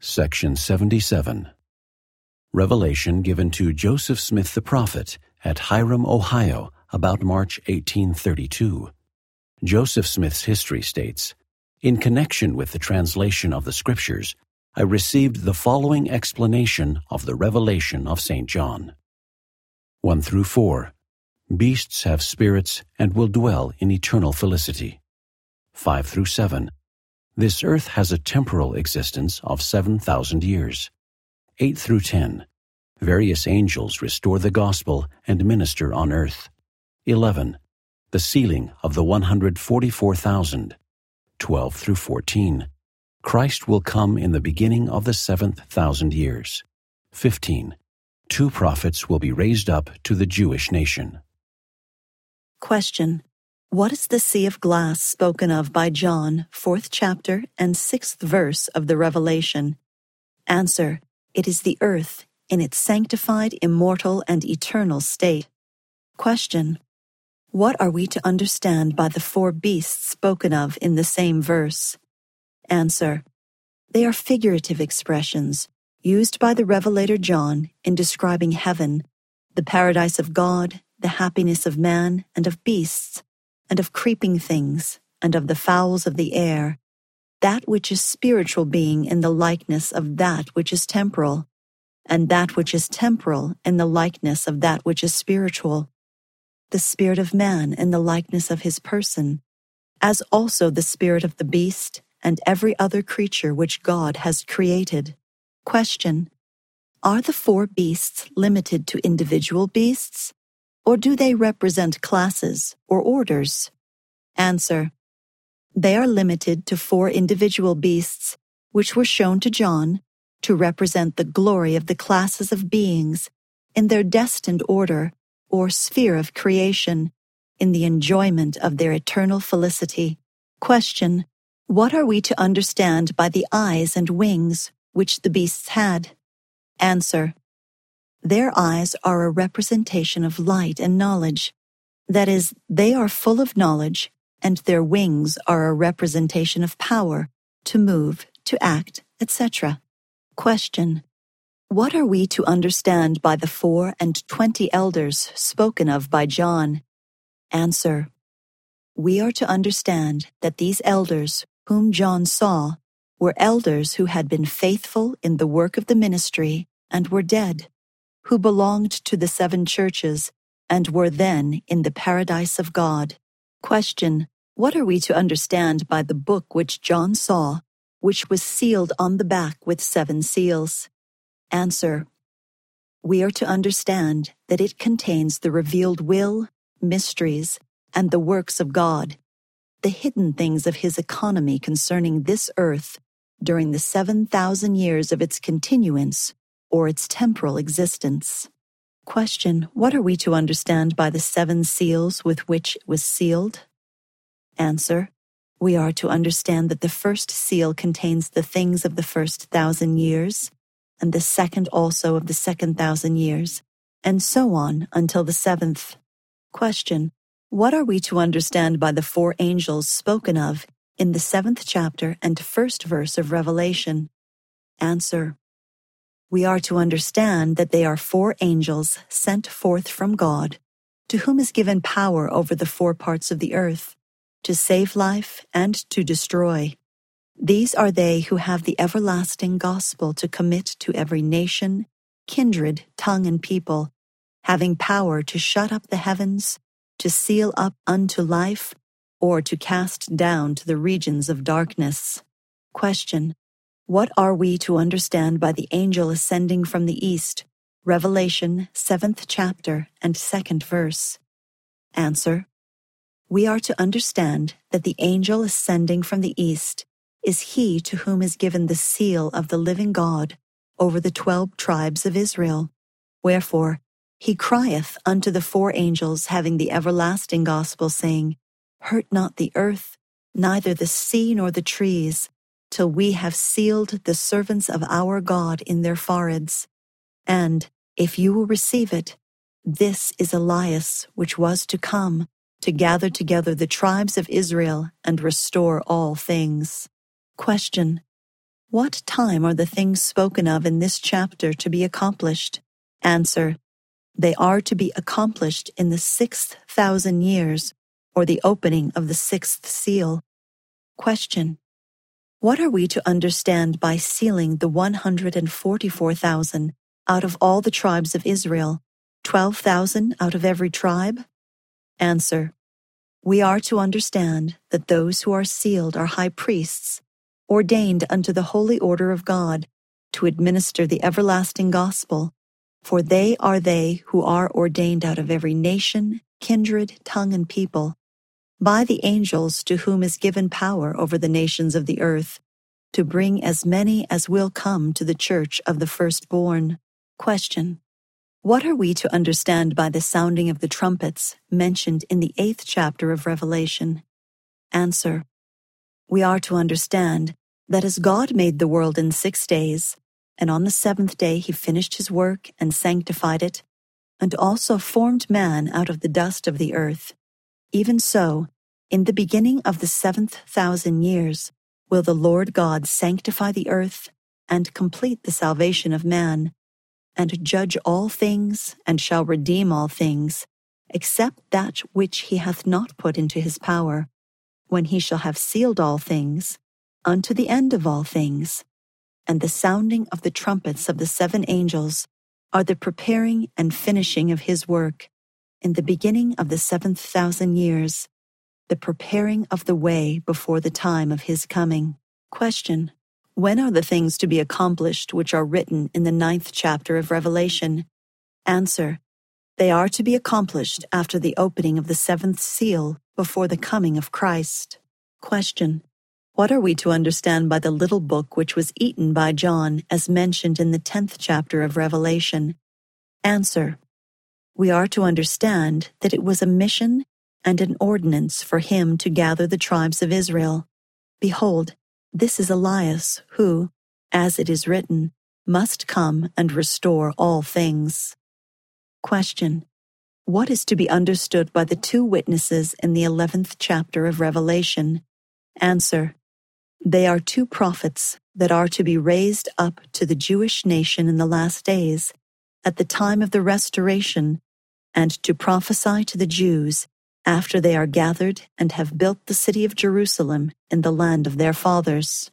Section 77. Revelation given to Joseph Smith the prophet at Hiram, Ohio, about March 1832. Joseph Smith's history states, "In connection with the translation of the Scriptures, I received the following explanation of the revelation of St. John. 1 through 4. Beasts have spirits and will dwell in eternal felicity. 5 through 7. This earth has a temporal existence of 7,000 years. 8 through 10. Various angels restore the gospel and minister on earth. 11. The sealing of the 144,000. 12 through 14. Christ will come in the beginning of the 7,000 years. 15. 2 prophets will be raised up to the Jewish nation. Question. What is the sea of glass spoken of by John, 4th chapter and 6th verse of the Revelation? Answer. It is the earth in its sanctified, immortal, and eternal state. Question. What are we to understand by the 4 beasts spoken of in the same verse? Answer. They are figurative expressions used by the Revelator John in describing heaven, the paradise of God, the happiness of man and of beasts, and of creeping things, and of the fowls of the air, that which is spiritual being in the likeness of that which is temporal, and that which is temporal in the likeness of that which is spiritual, the spirit of man in the likeness of his person, as also the spirit of the beast and every other creature which God has created. Question. Are the 4 beasts limited to individual beasts, or do they represent classes or orders? Answer. They are limited to 4 individual beasts, which were shown to John to represent the glory of the classes of beings in their destined order or sphere of creation, in the enjoyment of their eternal felicity. Question. What are we to understand by the eyes and wings which the beasts had? Answer. Their eyes are a representation of light and knowledge. That is, they are full of knowledge, and their wings are a representation of power, to move, to act, etc. Question. What are we to understand by the 24 elders spoken of by John? Answer. We are to understand that these elders, whom John saw, were elders who had been faithful in the work of the ministry and were dead, who belonged to the 7 churches and were then in the paradise of God. Question. What are we to understand by the book which John saw, which was sealed on the back with 7 seals? Answer. We are to understand that it contains the revealed will, mysteries, and the works of God, the hidden things of his economy concerning this earth during the 7,000 years of its continuance or its temporal existence. Question. What are we to understand by the 7 seals with which it was sealed? Answer. We are to understand that the first seal contains the things of the first 1,000 years, and the second also of the second 1,000 years, and so on until the 7th. Question. What are we to understand by the 4 angels spoken of in the 7th chapter and 1st verse of Revelation? Answer. We are to understand that they are 4 angels sent forth from God, to whom is given power over the 4 parts of the earth, to save life and to destroy. These are they who have the everlasting gospel to commit to every nation, kindred, tongue, and people, having power to shut up the heavens, to seal up unto life, or to cast down to the regions of darkness. Question. What are we to understand by the angel ascending from the east? Revelation 7th chapter and 2nd verse. Answer. We are to understand that the angel ascending from the east is he to whom is given the seal of the living God over the 12 tribes of Israel. Wherefore, he crieth unto the 4 angels having the everlasting gospel, saying, Hurt not the earth, neither the sea nor the trees, till we have sealed the servants of our God in their foreheads. And, if you will receive it, this is Elias which was to come, to gather together the tribes of Israel and restore all things. Question. What time are the things spoken of in this chapter to be accomplished? Answer: they are to be accomplished in the 6,000 years, or the opening of the 6th seal. Question: what are we to understand by sealing the 144,000 out of all the tribes of Israel, 12,000 out of every tribe? Answer: we are to understand that those who are sealed are high priests, ordained unto the holy order of God, to administer the everlasting gospel, for they are they who are ordained out of every nation, kindred, tongue, and people, by the angels to whom is given power over the nations of the earth, to bring as many as will come to the church of the firstborn. Question: what are we to understand by the sounding of the trumpets mentioned in the 8th chapter of Revelation? Answer: we are to understand that as God made the world in 6 days, and on the 7th day he finished his work and sanctified it, and also formed man out of the dust of the earth, even so, in the beginning of the 7,000 years, will the Lord God sanctify the earth and complete the salvation of man, and judge all things, and shall redeem all things, except that which he hath not put into his power, when he shall have sealed all things, unto the end of all things. And the sounding of the trumpets of the 7 angels are the preparing and finishing of his work, in the beginning of the 7,000 years, the preparing of the way before the time of his coming. Question: when are the things to be accomplished which are written in the 9th chapter of Revelation? Answer: they are to be accomplished after the opening of the 7th seal, before the coming of Christ. Question: what are we to understand by the little book which was eaten by John, as mentioned in the 10th chapter of Revelation? Answer: we are to understand that it was a mission and an ordinance for him to gather the tribes of Israel. Behold, this is Elias, who, as it is written, must come and restore all things. Question: what is to be understood by the 2 witnesses in the 11th chapter of Revelation? Answer: they are 2 prophets that are to be raised up to the Jewish nation in the last days, at the time of the restoration, and to prophesy to the Jews after they are gathered and have built the city of Jerusalem in the land of their fathers.